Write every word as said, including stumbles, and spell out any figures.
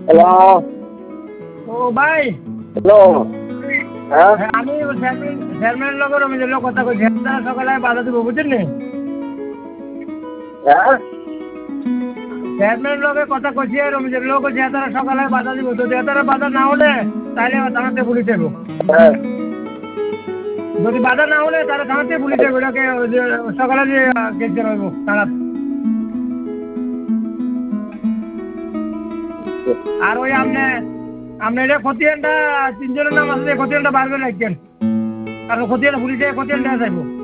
Hello. ও ভাই। Hello. হ্যাঁ আমি চেয়ারম্যানের লোক রমেশের লোক কথা কইছি, সকালে বাধা দিব বুঝছেন নি? হ্যাঁ চেয়ারম্যানের লোকের কথা কইছি, রমেশের লোক যে তারা সকালে বাধা দিব, তো যে তারা বাধা না হলে তাহলে থানাতে পুলিশ যাব। হ্যাঁ যদি বাধা না হলে তাহলে থানাতে পুলিশ যাব, এটাকে সকালে যে কেস দেওয়া হইব থানা। আর ওই আপনি আপনি এটা খতিয়ানটা তিনজনের নাম আছে, খতিয়ানটা বার করে রাখছেন, কারণ খতিয়ান পুলিশে খতিয়ানটা চাইব।